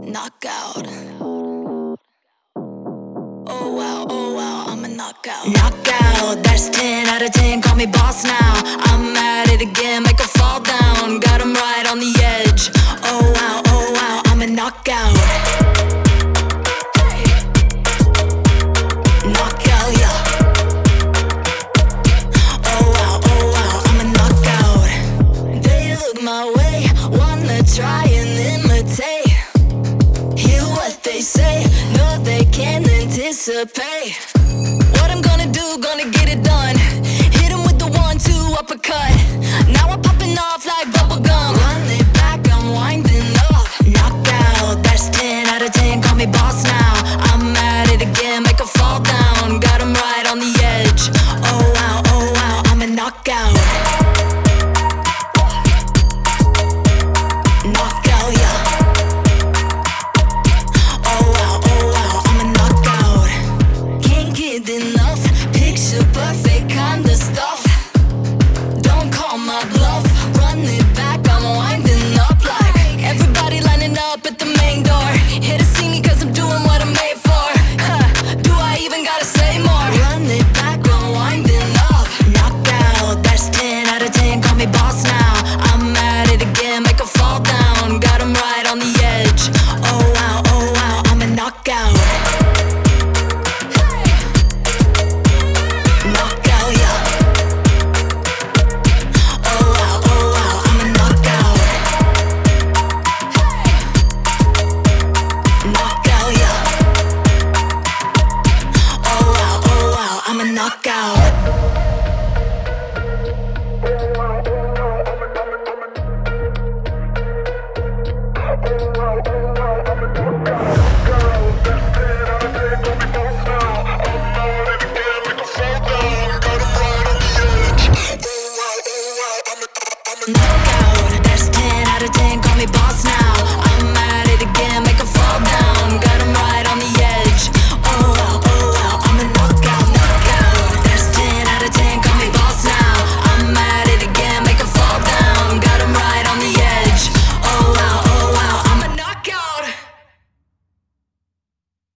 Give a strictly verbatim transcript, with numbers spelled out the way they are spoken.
Knockout. Oh wow, oh wow, I'm a knockout. Knockout, that's ten out of ten, call me boss now. I'm at it again, make her fall down. Got him right on the edge. Oh wow, oh wow, I'm a knockout. Knockout, yeah. Oh wow, oh wow, I'm a knockout. They look my way, wanna try and imitate. Hear what they say, no they can't anticipate. What I'm gonna do, gonna get it done. Hit him with the one, two, uppercut. Now I'm popping off like bubblegum. Run it back, I'm winding up. Knockout, that's ten out of ten, call me boss now. I'm at it again, make her fall down. Got him right on the edge. Oh wow, oh wow, I'm a knockout. Knockout, yeah. Oh wow, oh wow, I'm a knockout. Can't get enough, picture perfect kind of stuff. Don't call my bluff, run it back, I'm winding.